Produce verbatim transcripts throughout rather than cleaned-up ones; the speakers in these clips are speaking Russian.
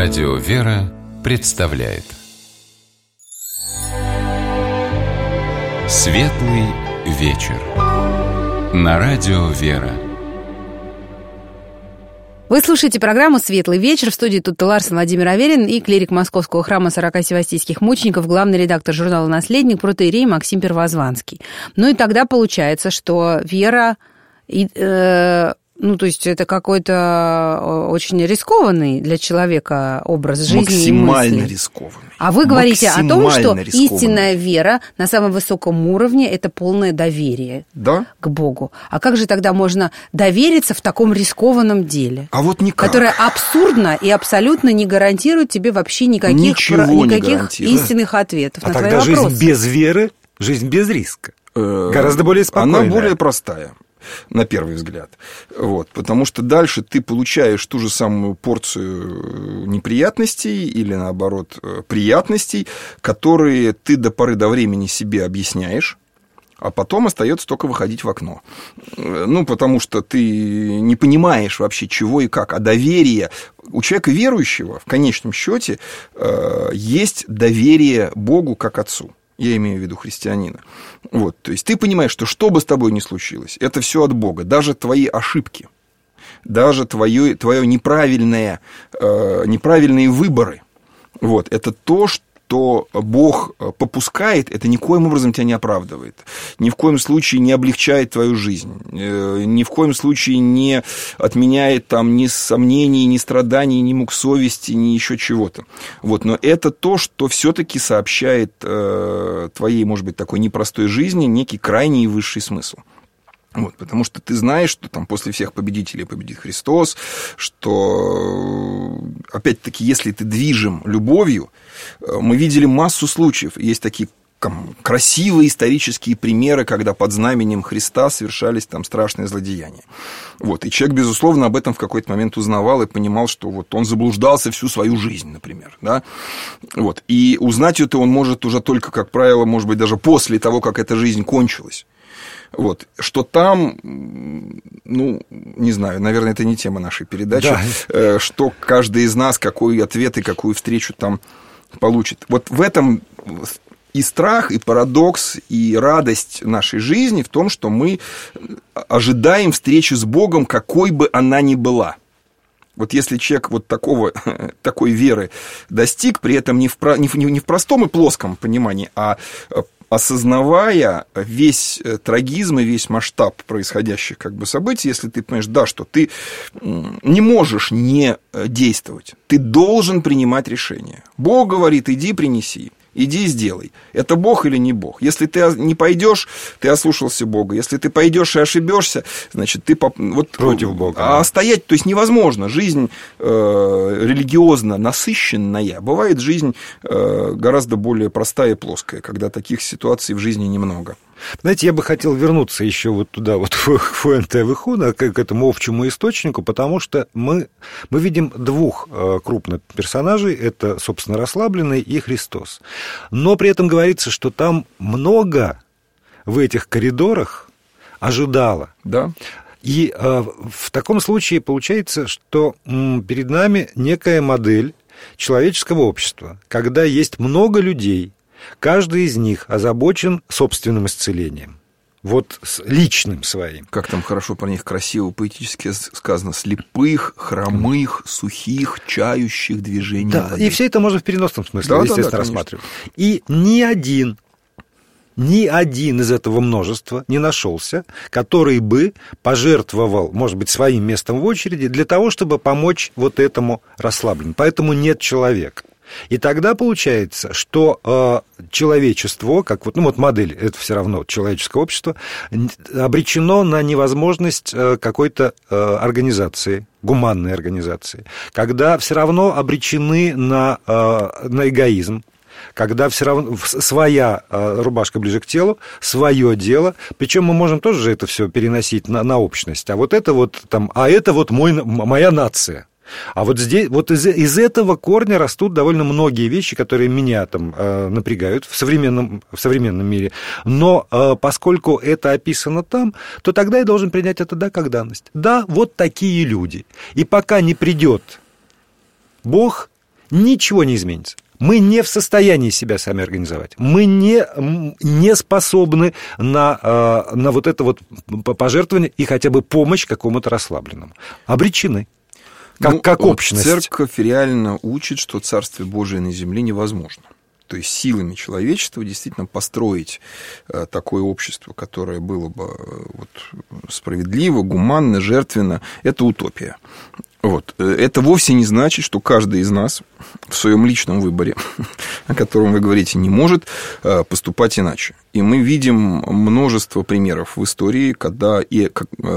Радио «Вера» представляет Светлый вечер на Радио «Вера». Вы слушаете программу «Светлый вечер». В студии Тутта Ларсен, Владимир Аверин и клирик Московского храма сорока севастийских мучеников, главный редактор журнала «Наследник», протоиерей Максим Первозванский. Ну и тогда получается, что вера... И, э, ну, то есть это какой-то очень рискованный для человека образ жизни максимально и мысли. рискованный. А вы говорите о том, что рискованный. Истинная вера на самом высоком уровне – это полное доверие да? к Богу. А как же тогда можно довериться в таком рискованном деле? А вот никак. Которое абсурдно и абсолютно не гарантирует тебе вообще никаких, про... никаких истинных ответов а на твои тогда вопросы. Жизнь без веры, жизнь без риска. Э-э- Гораздо более спокойная. Она более простая. На первый взгляд. Вот. Потому что дальше ты получаешь ту же самую порцию неприятностей или, наоборот, приятностей, которые ты до поры до времени себе объясняешь, а потом остается только выходить в окно. Ну, потому что ты не понимаешь вообще, чего и как. А доверие у человека верующего, в конечном счете, есть доверие Богу как Отцу. Я имею в виду христианина. Вот, то есть ты понимаешь, что что бы с тобой ни случилось, это все от Бога. Даже твои ошибки, даже твое, твое неправильное, э, неправильные выборы. Вот, это то, что Бог попускает, это никоим образом тебя не оправдывает. Ни в коем случае не облегчает твою жизнь. Ни в коем случае не отменяет там ни сомнений, ни страданий, ни мук совести, ни еще чего-то. Вот. Но это то, что все-таки сообщает э, твоей, может быть, такой непростой жизни некий крайний и высший смысл. Вот, потому что ты знаешь, что там после всех победителей победит Христос, что, опять-таки, если ты движим любовью, мы видели массу случаев. Есть такие там красивые исторические примеры, когда под знаменем Христа совершались там страшные злодеяния. Вот, и человек, безусловно, об этом в какой-то момент узнавал и понимал, что вот он заблуждался всю свою жизнь, например. Да? Вот, и узнать это он может уже только, как правило, может быть, даже после того, как эта жизнь кончилась. Вот, что там, ну, не знаю, наверное, это не тема нашей передачи, да. Что каждый из нас, какой ответ и какую встречу там получит. Вот в этом и страх, и парадокс, и радость нашей жизни в том, что мы ожидаем встречи с Богом, какой бы она ни была. Вот если человек вот такого, такой веры достиг, при этом не в, не, в, не в простом и плоском понимании, а осознавая весь трагизм и весь масштаб происходящих как бы событий, если ты понимаешь, да, что ты не можешь не действовать, ты должен принимать решение. Бог говорит, иди принеси, иди сделай. Это Бог или не Бог? Если ты не пойдешь, ты ослушался Бога. Если ты пойдешь и ошибешься, значит, ты вот, против Бога. А да. Стоять, то есть невозможно. Жизнь э, религиозно насыщенная. Бывает жизнь э, гораздо более простая и плоская, когда таких ситуаций в жизни немного. Знаете, я бы хотел вернуться еще вот туда, вот в Фуэнте-Вихуна, к этому общему источнику, потому что мы, мы видим двух крупных персонажей, это, собственно, расслабленный и Христос. Но при этом говорится, что там много в этих коридорах ожидало. Да. И э, в таком случае получается, что м, перед нами некая модель человеческого общества, когда есть много людей, каждый из них озабочен собственным исцелением. Вот личным своим. Как там хорошо про них красиво, поэтически сказано. Слепых, хромых, сухих, чающих движений. Да, воды. И все это можно в переносном смысле, да, естественно, да, да, рассматривать. И ни один, ни один из этого множества не нашелся, который бы пожертвовал, может быть, своим местом в очереди для того, чтобы помочь вот этому расслабленному. Поэтому нет человека. И тогда получается, что э, человечество, как вот, ну вот модель, это все равно человеческое общество, обречено на невозможность э, какой-то э, организации, гуманной организации, когда все равно обречены на, э, на эгоизм, когда все равно своя э, рубашка ближе к телу, свое дело, причем мы можем тоже же это все переносить на, на общность, а вот это вот там, а это вот мой, моя нация. А вот здесь, вот из, из этого корня растут довольно многие вещи, которые меня там э, напрягают в современном, в современном мире. Но э, поскольку это описано там, то тогда я должен принять это да как данность. Да, вот такие люди. И пока не придет Бог ничего не изменится. Мы не в состоянии себя сами организовать. Мы не, не способны на, на вот это вот пожертвование и хотя бы помощь какому-то расслабленному. Обречены. Как, ну, как общность. Церковь реально учит, что Царствие Божие на земле невозможно. То есть силами человечества действительно построить такое общество, которое было бы вот справедливо, гуманно, жертвенно, это утопия. Вот. Это вовсе не значит, что каждый из нас в своем личном выборе, о котором вы говорите, не может поступать иначе. И мы видим множество примеров в истории, когда и,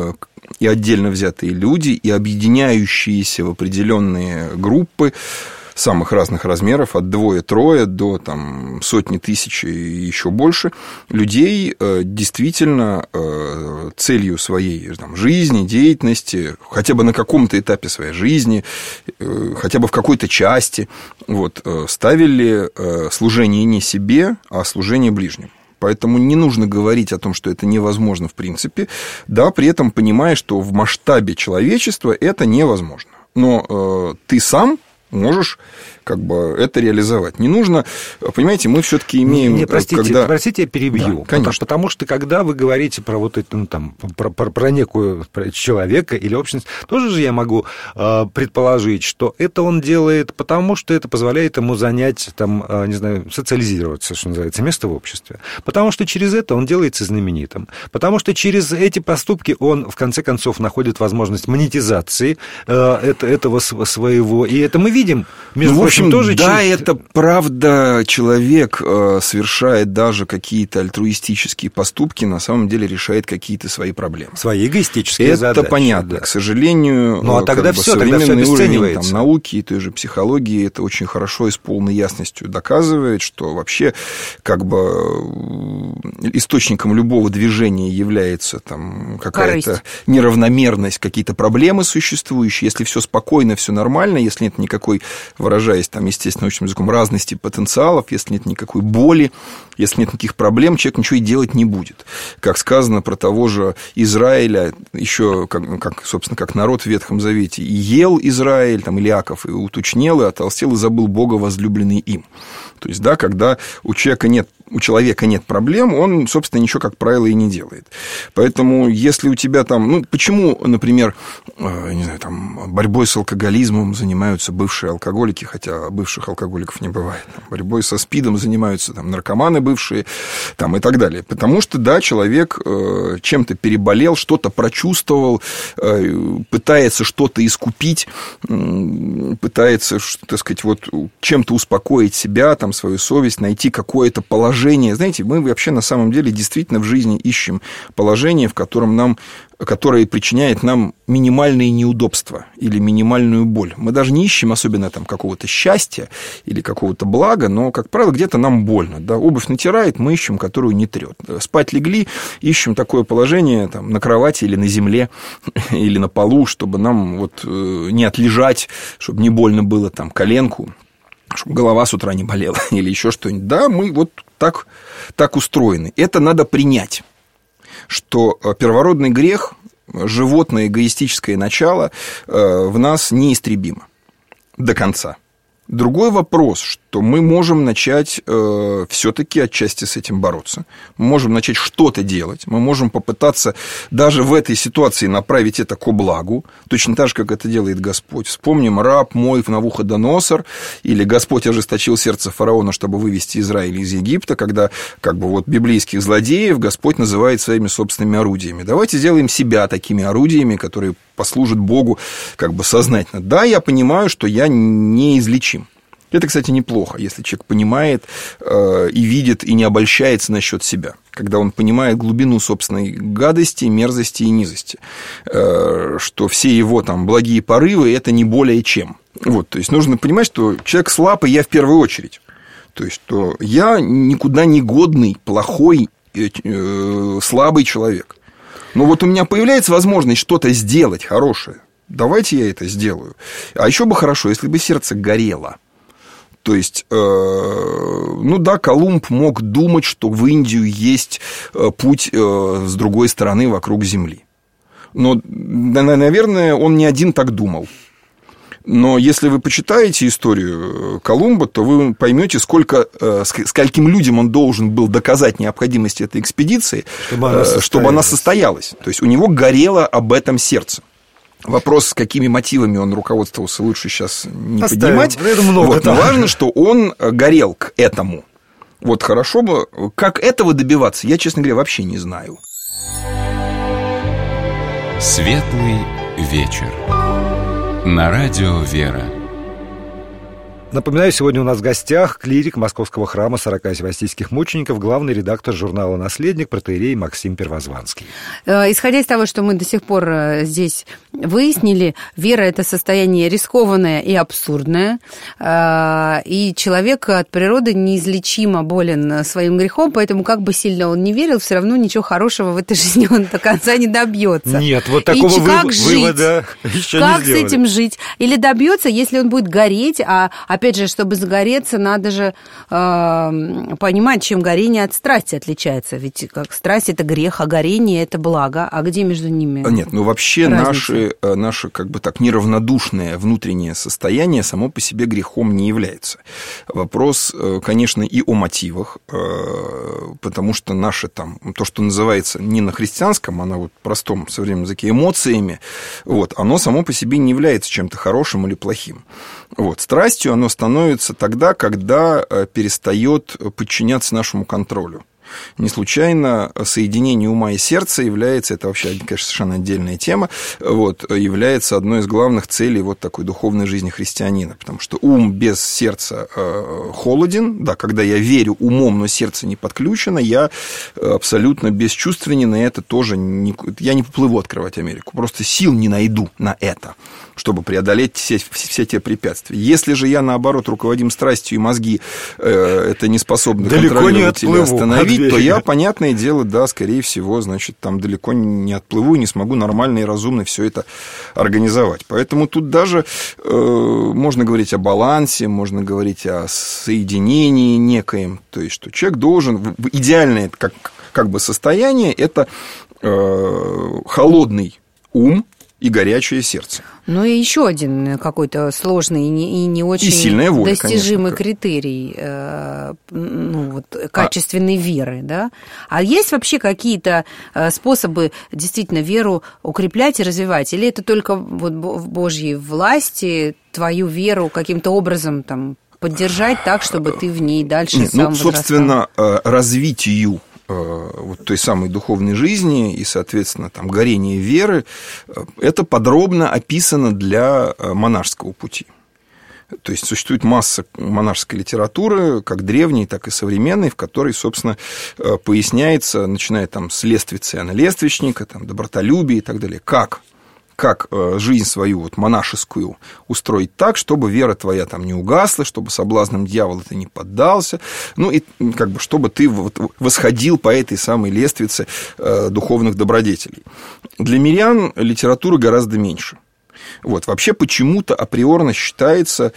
и отдельно взятые люди, и объединяющиеся в определенные группы самых разных размеров, от двое-трое до там, сотни тысяч и еще больше людей действительно целью своей там, жизни, деятельности, хотя бы на каком-то этапе своей жизни, хотя бы в какой-то части, вот, ставили служение не себе, а служение ближним. Поэтому не нужно говорить о том, что это невозможно в принципе, да, при этом понимая, что в масштабе человечества это невозможно. Но э, ты сам можешь как бы это реализовать. Не нужно, понимаете, мы все-таки имеем... Не, простите, когда... простите, я перебью. Да, конечно. Потому, потому что, когда вы говорите про вот это, ну, там, про, про, про некую про человека или общность, тоже же я могу э, предположить, что это он делает потому, что это позволяет ему занять, там, э, не знаю, социализироваться, что называется, место в обществе. Потому что через это он делается знаменитым. Потому что через эти поступки он, в конце концов, находит возможность монетизации э, это, этого своего. И это мы видим, между ну, прочим, тоже да, через... это правда, человек э, совершает даже какие-то альтруистические поступки, на самом деле решает какие-то свои проблемы. Свои эгоистические это задачи. Это понятно. Да. К сожалению, ну, а тогда как все, бы, тогда современный все уровень там, науки и той же психологии это очень хорошо и с полной ясностью доказывает, что вообще как бы источником любого движения является там, какая-то корысть, неравномерность, какие-то проблемы существующие. Если все спокойно, все нормально, если нет никакой, выражаясь там, естественно, научным языком, разности потенциалов, если нет никакой боли, если нет никаких проблем, человек ничего и делать не будет. Как сказано про того же Израиля, еще, как, как, собственно, как народ в Ветхом Завете, и ел Израиль, там, Иаков, и уточнел, и отолстел, и забыл Бога, возлюбленный им. То есть, да, когда у человека нет, у человека нет проблем, он, собственно, ничего, как правило, и не делает. Поэтому, если у тебя там... Ну, почему, например, э, не знаю, там, борьбой с алкоголизмом занимаются бывшие алкоголики, хотя бывших алкоголиков не бывает. Там, борьбой со СПИДом занимаются там, наркоманы бывшие там, и так далее. Потому что, да, человек э, чем-то переболел, что-то прочувствовал, э, пытается что-то искупить, э, пытается, так сказать, вот, чем-то успокоить себя, там, свою совесть, найти какое-то положение. Знаете, мы вообще на самом деле действительно в жизни ищем положение, в котором нам, которое причиняет нам минимальные неудобства или минимальную боль. Мы даже не ищем особенно там какого-то счастья или какого-то блага, но, как правило, где-то нам больно. Да? Обувь натирает, мы ищем, которую не трет. Спать легли, ищем такое положение там, на кровати или на земле, или на полу, чтобы нам вот, не отлежать, чтобы не больно было там, коленку, чтобы голова с утра не болела или еще что-нибудь. Да, мы вот так, так устроены. Это надо принять, что первородный грех, животное эгоистическое начало в нас неистребимо до конца. Другой вопрос, что мы можем начать э, все-таки отчасти с этим бороться. Мы можем начать что-то делать. Мы можем попытаться даже в этой ситуации направить это ко благу, точно так же, как это делает Господь. Вспомним раб мой Навуходоносор, или Господь ожесточил сердце фараона, чтобы вывести Израиль из Египта, когда как бы вот библейских злодеев Господь называет своими собственными орудиями. Давайте сделаем себя такими орудиями, которые послужат Богу как бы сознательно. Да, я понимаю, что я неизлечим. Это, кстати, неплохо, если человек понимает э, и видит, и не обольщается насчет себя, когда он понимает глубину собственной гадости, мерзости и низости, э, что все его там благие порывы – это не более чем. Вот, то есть, нужно понимать, что человек слаб, и я в первую очередь. То есть, что я никуда не годный, плохой, э, э, слабый человек. Но вот у меня появляется возможность что-то сделать хорошее. Давайте я это сделаю. А еще бы хорошо, если бы сердце горело. То есть, э, ну да, Колумб мог думать, что в Индию есть путь э, с другой стороны вокруг Земли. Но, наверное, он не один так думал. Но если вы почитаете историю Колумба, то вы поймете, сколько, скольким людям он должен был доказать необходимость этой экспедиции, чтобы она состоялась. Чтобы она состоялась. То есть у него горело об этом сердце. Вопрос, с какими мотивами он руководствовался, лучше сейчас не Оставим. поднимать. Это много, вот, но важно, что он горел к этому. Вот хорошо бы. Как этого добиваться, я, честно говоря, вообще не знаю. Светлый вечер. На радио «Вера». Напоминаю, сегодня у нас в гостях клирик Московского храма сорока севастийских мучеников, главный редактор журнала «Наследник» протоиерей Максим Первозванский. Исходя из того, что мы до сих пор здесь выяснили, вера – это состояние рискованное и абсурдное, и человек от природы неизлечимо болен своим грехом, поэтому как бы сильно он не верил, все равно ничего хорошего в этой жизни он до конца не добьется. Нет, вот такого и как вы... жить? вывода еще как не сделали. Как с этим жить? Или добьется, если он будет гореть, а опять же, чтобы загореться, надо же э, понимать, чем горение от страсти отличается. Ведь как страсть – это грех, а горение – это благо. А где между ними Нет, ну вообще разница? наше, наше как бы так неравнодушное внутреннее состояние само по себе грехом не является. Вопрос, конечно, и о мотивах, потому что наше там, то, что называется не на христианском, а на вот простом современном языке эмоциями, вот, оно само по себе не является чем-то хорошим или плохим. Вот, страстью оно становится тогда, когда перестает подчиняться нашему контролю. Не случайно соединение ума и сердца является, это вообще, конечно, совершенно отдельная тема, вот, является одной из главных целей вот такой духовной жизни христианина, потому что ум без сердца э, холоден, да, когда я верю умом, но сердце не подключено, я абсолютно бесчувственен, и это тоже, не, я не поплыву открывать Америку, просто сил не найду на это, чтобы преодолеть все, все те препятствия. Если же я, наоборот, руководим страстью, и мозги э, это не способны далеко контролировать или остановить, то я, понятное дело, да, скорее всего, значит, там далеко не отплыву и не смогу нормально и разумно все это организовать. Поэтому тут даже э, можно говорить о балансе, можно говорить о соединении некоем, то есть, что человек должен, идеальное как, как бы состояние, это э, холодный ум и горячее сердце. Ну и еще один какой-то сложный и не, и не очень и сильная воля, достижимый конечно. критерий э, ну, вот, качественной а... веры, да? А есть вообще какие-то способы действительно веру укреплять и развивать? Или это только вот в Божьей власти твою веру каким-то образом там поддержать так, чтобы ты в ней дальше Нет, сам ну, собственно, возрастал? развитию вот той самой духовной жизни и, соответственно, там, горение веры, это подробно описано для монашеского пути. То есть существует масса монашеской литературы, как древней, так и современной, в которой, собственно, поясняется, начиная там с Лествициана Лествичника, там, добротолюбия и так далее, как как жизнь свою вот монашескую устроить так, чтобы вера твоя там не угасла, чтобы соблазнам дьявола ты не поддался, ну и как бы чтобы ты вот восходил по этой самой лестнице духовных добродетелей. Для мирян литературы гораздо меньше. Вот. Вообще почему-то априорно считается,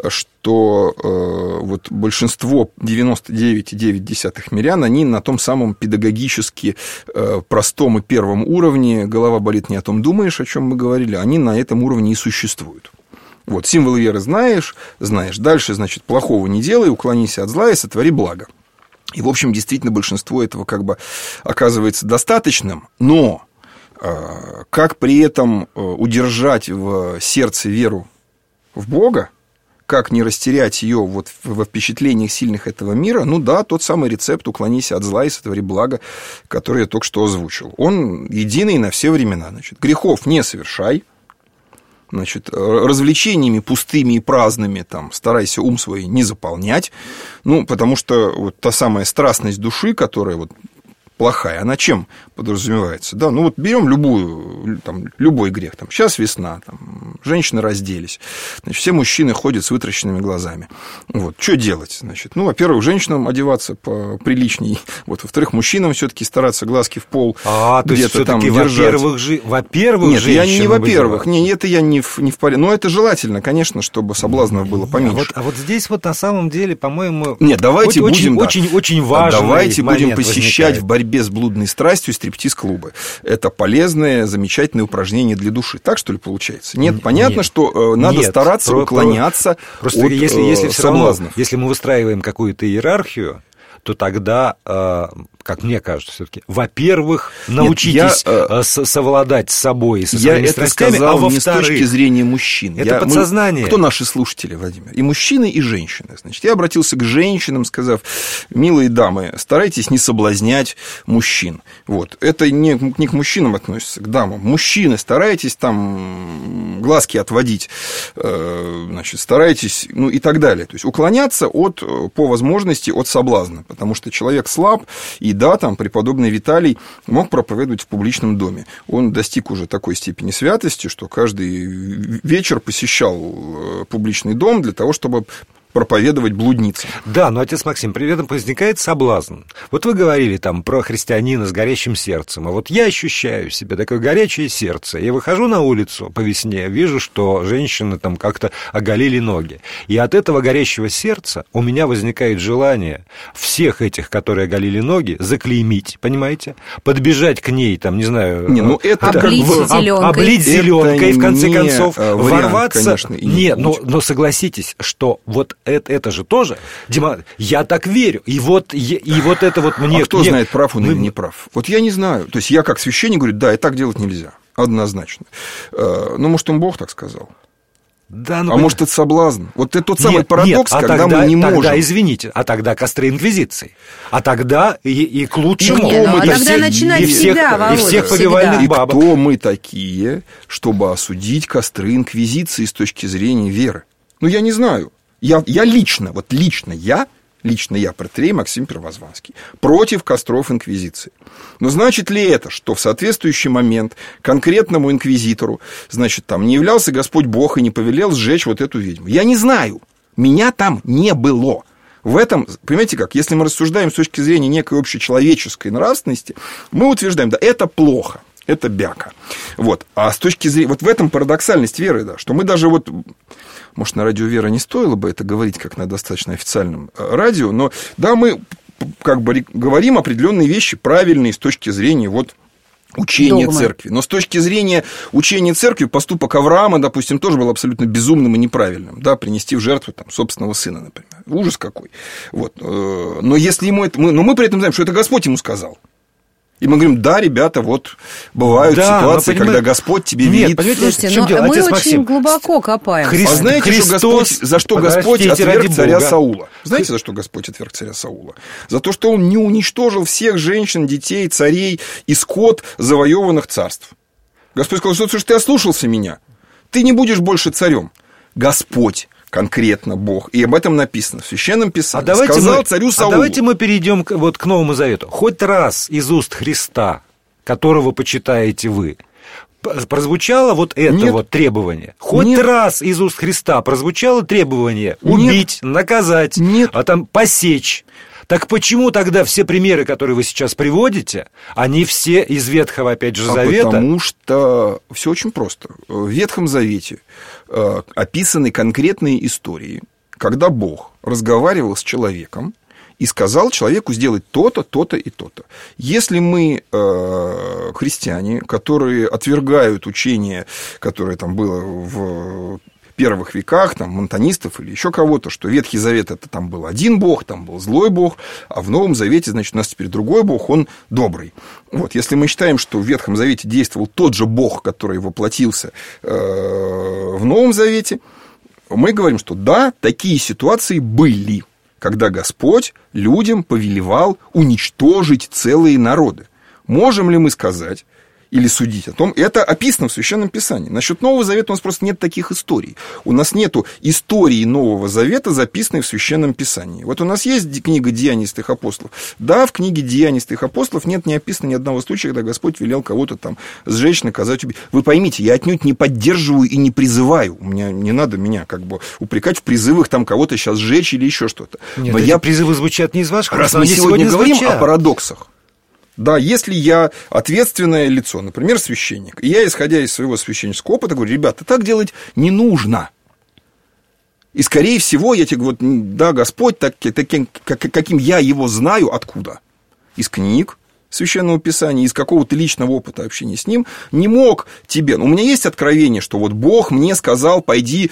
что э, вот большинство, девяносто девять целых девять десятых мирян, они на том самом педагогически э, простом и первом уровне, голова болит, не о том думаешь, о чем мы говорили, они на этом уровне и существуют. Вот, символы веры знаешь, знаешь. Дальше, значит, плохого не делай, уклонись от зла и сотвори благо. И, в общем, действительно, большинство этого как бы оказывается достаточным, но как при этом удержать в сердце веру в Бога, как не растерять ее вот во впечатлениях сильных этого мира, ну да, тот самый рецепт «уклонись от зла и сотвори благо», который я только что озвучил. Он единый на все времена. Значит, грехов не совершай, значит, развлечениями пустыми и праздными там, старайся ум свой не заполнять, ну, потому что вот та самая страстность души, которая вот плохая, она чем подразумевается? Да, ну вот берем любую, там, любой грех. Там, сейчас весна, там, женщины разделись, значит, все мужчины ходят с вытраченными глазами. Вот, что делать? Значит, ну, во-первых, женщинам одеваться поприличней, вот, во-вторых, мужчинам все-таки стараться глазки в пол а, где-то там держать. Во-первых, же, во-первых, нет, я не во-первых, не, это я не в, не в порядке. Но это желательно, конечно, чтобы соблазнов было поменьше. А вот, а вот здесь вот на самом деле, по-моему, нет, давайте вот будем, очень, да, очень, очень важный давайте будем посещать возникает. в борьбе с блудной страстью стриптиз-клубы. Это полезное, замечательное упражнение для души. Так, что ли, получается? Нет, понятно. понятно, нет, что э, надо нет, стараться про, уклоняться просто от если, если э, все равно, соблазнов. если мы выстраиваем какую-то иерархию, то тогда, как мне кажется, все-таки, во-первых, научитесь Нет, я, совладать с собой и со своими я страстями, это а во-вторых... не с точки зрения мужчин. Это я, подсознание. Мы, кто наши слушатели, Владимир? И мужчины, и женщины. Значит, я обратился к женщинам, сказав: милые дамы, старайтесь не соблазнять мужчин. Вот. Это не, не к мужчинам относится, к дамам. Мужчины, старайтесь там глазки отводить, значит, старайтесь, ну и так далее. То есть уклоняться от, по возможности от соблазна. Потому что человек слаб, и да, там преподобный Виталий мог проповедовать в публичном доме. Он достиг уже такой степени святости, что каждый вечер посещал публичный дом для того, чтобы проповедовать блудницам. Да, но, отец Максим, при этом возникает соблазн. Вот вы говорили там про христианина с горящим сердцем, а вот я ощущаю в себе такое горячее сердце. Я выхожу на улицу по весне, вижу, что женщины там как-то оголили ноги. И от этого горящего сердца у меня возникает желание всех этих, которые оголили ноги, заклеймить, понимаете? Подбежать к ней, там, не знаю... Не, ну это облить как бы... зеленкой. Облить зеленкой, в конце концов, вариант, ворваться... Конечно, Нет, но, но согласитесь, что вот Это, это же тоже, Дима, я так верю. И вот, и, и вот это вот мне... А кто мне, знает, прав он мы... или не прав? Вот я не знаю. То есть я как священник говорю: да, и так делать нельзя. Однозначно. Ну, может, он Бог так сказал. Да, ну, а может, это соблазн? Вот это тот самый нет, парадокс, нет, а когда тогда, мы не тогда, можем. Извините, а тогда костры инквизиции. А тогда и, и к лучшему. Не, ну, а и тогда всех, начинать и всех, всегда, Володя, и всех всегда. повивальных И бабок. кто мы такие, чтобы осудить костры инквизиции с точки зрения веры? Ну, я не знаю. Я, я лично, вот лично я, лично я, протоиерей Максим Первозванский, против костров инквизиции. Но значит ли это, что в соответствующий момент конкретному инквизитору, значит, там не являлся Господь Бог и не повелел сжечь вот эту ведьму? Я не знаю. Меня там не было. В этом, понимаете как, если мы рассуждаем с точки зрения некой общечеловеческой нравственности, мы утверждаем: да, это плохо, это бяка. Вот. А с точки зрения, вот в этом парадоксальность веры, да, что мы даже вот... Может, на радио «Вера» не стоило бы это говорить, как на достаточно официальном радио, но да, мы как бы говорим определенные вещи правильные с точки зрения вот учения Догмы. церкви. Но с точки зрения учения церкви поступок Авраама, допустим, тоже был абсолютно безумным и неправильным. Да, принести в жертву там собственного сына, например. Ужас какой. Вот. Но если ему это... Но мы при этом знаем, что это Господь ему сказал. И мы говорим: да, ребята, вот бывают да, ситуации, понимаете... когда Господь тебе Нет, велит... Слушайте, в чем но дело? мы Отец очень Максим, глубоко копаем. Христ... А знаете, Христос... что Господь, за что Господь отверг царя Бога. Саула? Знаете, за что Господь отверг царя Саула? За то, что он не уничтожил всех женщин, детей, царей и скот завоеванных царств. Господь сказал: что ты ослушался меня, ты не будешь больше царем. Господь, конкретно Бог, и об этом написано в Священном Писании, а сказал мы, царю Саулу. А давайте мы перейдем к, вот, к Новому Завету. Хоть раз из уст Христа, которого почитаете вы, прозвучало вот это Нет. вот требование. Хоть Нет. раз из уст Христа прозвучало требование убить, Нет. наказать, Нет. а там посечь. Так почему тогда все примеры, которые вы сейчас приводите, они все из Ветхого, опять же, Завета? А потому что все очень просто. В Ветхом Завете э, описаны конкретные истории, когда Бог разговаривал с человеком и сказал человеку сделать то-то, то-то и то-то. Если мы э, христиане, которые отвергают учение, которое там было в первых веках, там, монтанистов или еще кого-то, что Ветхий Завет — это там был один Бог, там был злой Бог, а в Новом Завете, значит, у нас теперь другой Бог, он добрый. Вот, если мы считаем, что в Ветхом Завете действовал тот же Бог, который воплотился э, в Новом Завете, мы говорим, что да, такие ситуации были, когда Господь людям повелевал уничтожить целые народы. Можем ли мы сказать или судить о том, это описано в Священном Писании. Насчет Нового Завета у нас просто нет таких историй. У нас нету истории Нового Завета, записанной в Священном Писании. Вот у нас есть книга «Деяний святых апостолов». Да, в книге «Деяний святых апостолов» нет не описано ни одного случая, когда Господь велел кого-то там сжечь, наказать, убить. Вы поймите, я отнюдь не поддерживаю и не призываю. У меня не надо меня как бы упрекать в призывах там кого-то сейчас сжечь или еще что-то. Нет, Но эти я... призывы звучат не из ваших. Раз мы сегодня говорим звучат. о парадоксах. Да, если я ответственное лицо, например, священник, и я, исходя из своего священнического опыта, говорю: ребята, так делать не нужно. И, скорее всего, я тебе говорю: да, Господь, так, таким, как, каким я его знаю, откуда? Из книг, Священного Писания, из какого-то личного опыта общения с ним, не мог тебе... У меня есть откровение, что вот Бог мне сказал, пойди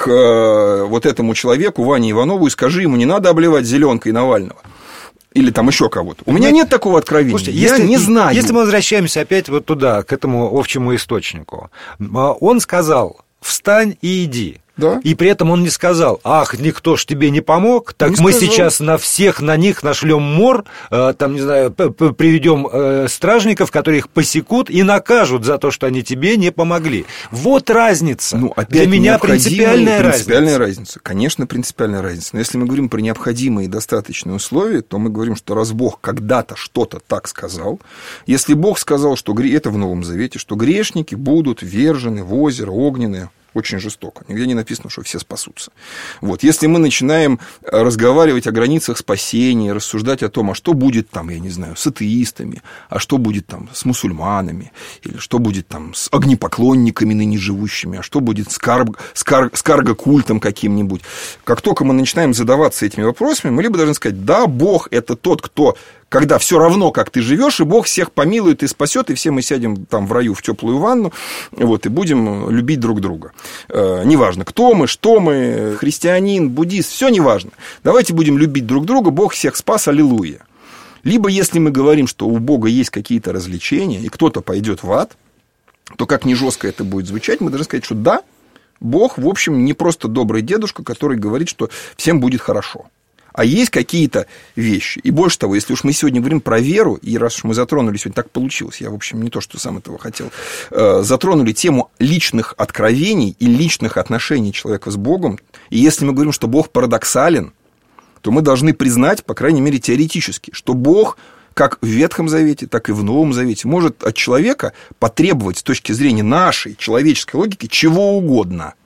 к вот этому человеку, Ване Иванову, и скажи ему, не надо обливать зеленкой Навального. Или там еще кого-то. У меня нет такого откровения. Слушайте, я если, не знаю. Если мы возвращаемся опять вот туда, к этому общему источнику, он сказал, встань и иди. Да. И при этом он не сказал, ах, никто ж тебе не помог, так не мы сказал. сейчас на всех, на них нашлем мор, э, там, не знаю, приведем э, стражников, которые их посекут и накажут за то, что они тебе не помогли. Вот разница. Ну, опять для меня принципиальная, принципиальная разница. разница. Конечно, принципиальная разница. Но если мы говорим про необходимые и достаточные условия, то мы говорим, что раз Бог когда-то что-то так сказал, если Бог сказал, что это в Новом Завете, что грешники будут ввержены в озеро огненное, очень жестоко. Нигде не написано, что все спасутся. Вот. Если мы начинаем разговаривать о границах спасения, рассуждать о том, а что будет там, я не знаю, с атеистами, а что будет там с мусульманами, или что будет там с огнепоклонниками ныне живущими, а что будет с, карг, с, кар, с карго-культом каким-нибудь. Как только мы начинаем задаваться этими вопросами, мы либо должны сказать, да, Бог – это тот, кто... когда все равно, как ты живешь, и Бог всех помилует и спасет, и все мы сядем там в раю в теплую ванну, вот, и будем любить друг друга. Э, неважно, кто мы, что мы, христианин, буддист, все неважно. Давайте будем любить друг друга, Бог всех спас, аллилуйя. Либо, если мы говорим, что у Бога есть какие-то развлечения, и кто-то пойдет в ад, то как ни жестко это будет звучать, мы должны сказать, что да, Бог, в общем, не просто добрый дедушка, который говорит, что всем будет хорошо. А есть какие-то вещи. И больше того, если уж мы сегодня говорим про веру, и раз уж мы затронули сегодня, так получилось, я, в общем, не то, что сам этого хотел, затронули тему личных откровений и личных отношений человека с Богом, и если мы говорим, что Бог парадоксален, то мы должны признать, по крайней мере, теоретически, что Бог, как в Ветхом Завете, так и в Новом Завете, может от человека потребовать с точки зрения нашей человеческой логики чего угодно.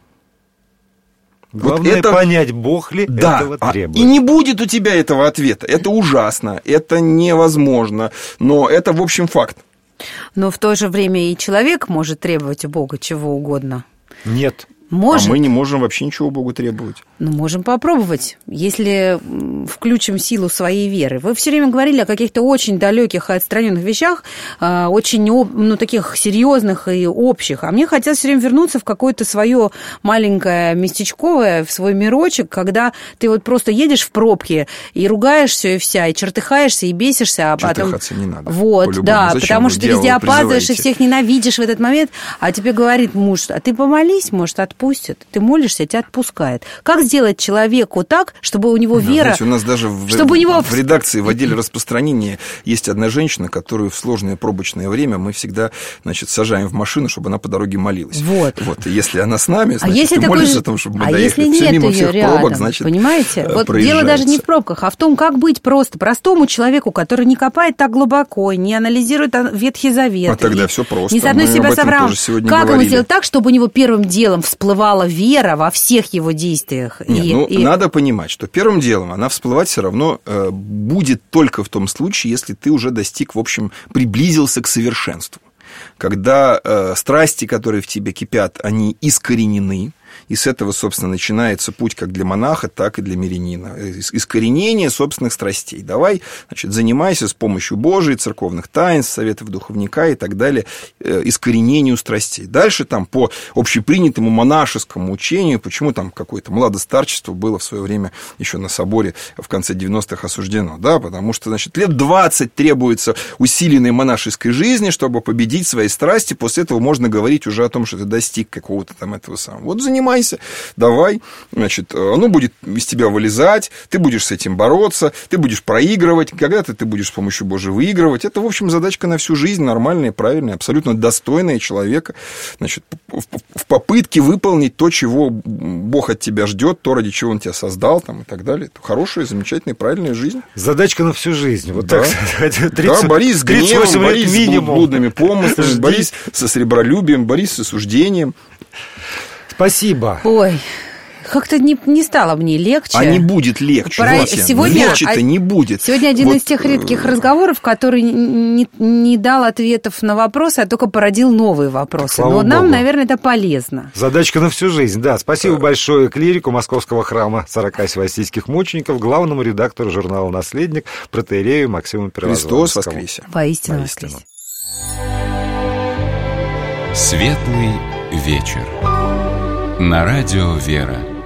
Главное вот это... понять, Бог ли да, этого требует. И не будет у тебя этого ответа. Это ужасно, это невозможно, но это, в общем, факт. Но в то же время и человек может требовать у Бога чего угодно. Нет. Может. А мы не можем вообще ничего Богу требовать. Ну, можем попробовать, если включим силу своей веры. Вы все время говорили о каких-то очень далеких и отстраненных вещах, очень, ну, таких серьезных и общих. А мне хотелось все время вернуться в какое-то свое маленькое местечковое, в свой мирочек, когда ты вот просто едешь в пробке и ругаешься, и вся, и чертыхаешься, и бесишься. А Чертыхаться потом... не надо. Вот, да, Зачем потому что ты везде опаздываешь и всех ненавидишь в этот момент, а тебе говорит муж, а ты помолись, может, отпустит. Ты молишься, тебя отпускает. Как сделать человеку так, чтобы у него да, вера... Знаете, у нас даже в, чтобы у него... в редакции, в отделе распространения есть одна женщина, которую в сложное пробочное время мы всегда, значит, сажаем в машину, чтобы она по дороге молилась. Вот. Вот. И если она с нами, значит, а если ты такой... молишься о том, чтобы мы а доехали. если Все нет мимо ее всех рядом, пробок, значит, понимаете? Вот дело даже не в пробках, а в том, как быть просто простому человеку, который не копает так глубоко, не анализирует Ветхий Завет. А тогда все просто. Не соотносит себя с Авраамом. Как ему сделать так, чтобы у него первым делом всплывала вера во всех его действиях? Нет, и, ну, и... надо понимать, что первым делом она всплывать все равно э, будет только в том случае, если ты уже достиг, в общем, приблизился к совершенству. Когда э, страсти, которые в тебе кипят, они искоренены, и с этого, собственно, начинается путь как для монаха, так и для мирянина. Искоренение собственных страстей. Давай, значит, занимайся с помощью Божией, церковных таинств, советов духовника и так далее, искоренению страстей. Дальше там по общепринятому монашескому учению, почему там какое-то младостарчество было в свое время еще на соборе в конце девяностых осуждено, да, потому что, значит, лет двадцать требуется усиленной монашеской жизни, чтобы победить свои страсти, после этого можно говорить уже о том, что ты достиг какого-то там этого самого. Вот занимайся. Давай, значит, оно будет из тебя вылезать, ты будешь с этим бороться, ты будешь проигрывать, когда-то ты будешь с помощью Божией выигрывать. Это, в общем, задачка на всю жизнь, нормальная, правильная, абсолютно достойная человека, значит, в попытке выполнить то, чего Бог от тебя ждет, то, ради чего Он тебя создал, там, и так далее. Это хорошая, замечательная, правильная жизнь. Задачка на всю жизнь. Вот да. так. тридцать, да, борись с гневом, борись минимум. с блудными помыслами, борись со сребролюбием, борись с осуждением. Спасибо. Ой, Как-то не, не стало мне легче. А не будет легче. Пора... Вот, сегодня... Легче-то а... не будет. Сегодня один вот... из тех редких разговоров, который не, не дал ответов на вопросы, а только породил новые вопросы. Слава Но Богу. нам, наверное, это полезно. Задачка на всю жизнь, да. Спасибо да. большое клирику Московского храма сорока севастийских мучеников, главному редактору журнала «Наследник», протоиерею Максиму Первозванскому. Христос воскресе. Воистину, Воистину. воскресе. Светлый вечер. На радио «Вера».